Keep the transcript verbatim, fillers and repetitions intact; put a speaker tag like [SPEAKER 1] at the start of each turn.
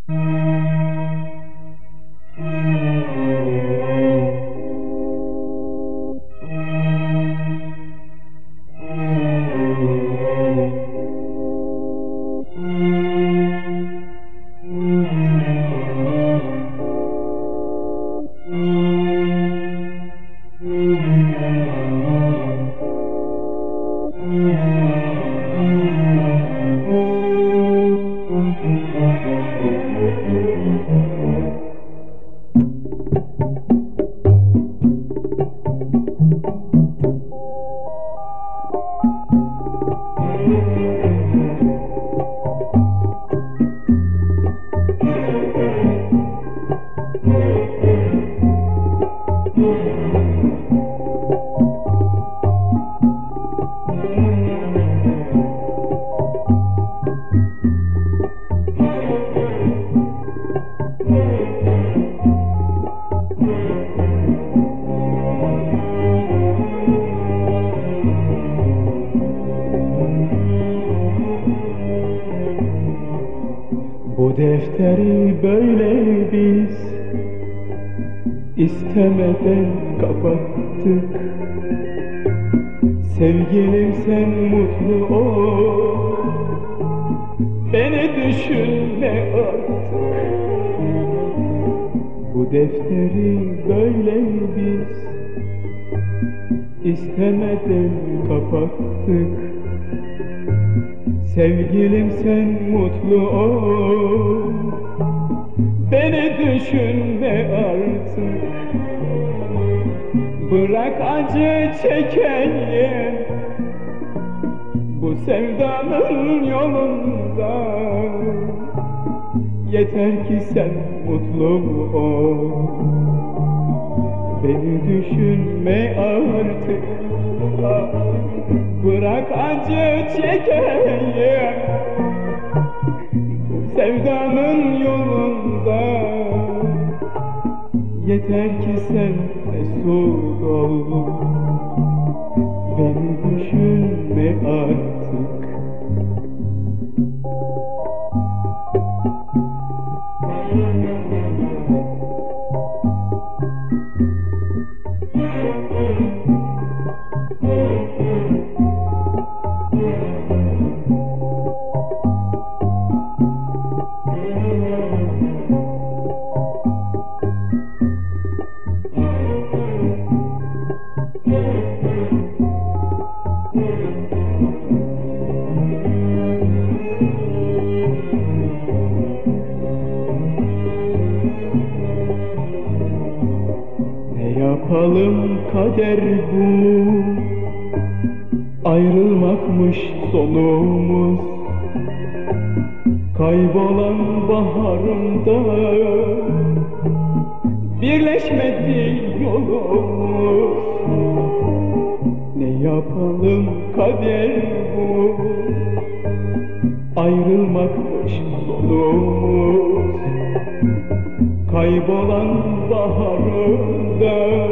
[SPEAKER 1] Bu defteri böyle biz istemeden kapattık. Sevgilim sen mutlu ol, beni düşünme artık. Bu defteri böyle biz istemeden kapattık. Sevgilim sen mutlu ol, beni düşünme artık. Bırak acı çekeyim bu sevdanın yolunda. Yeter ki sen mutlu ol, beni düşünme artık. Bırak acı çekeyim bu sevdanın yolunda. Yeter ki sen mesut ol, beni düşünme artık. Ne yapalım, kader bu, ayrılmakmış sonumuz. Kaybolan baharımda birleşmedi yolumuz. Ne yapalım, kader bu, ayrılmakmış sonumuz. Kaybolan baharımda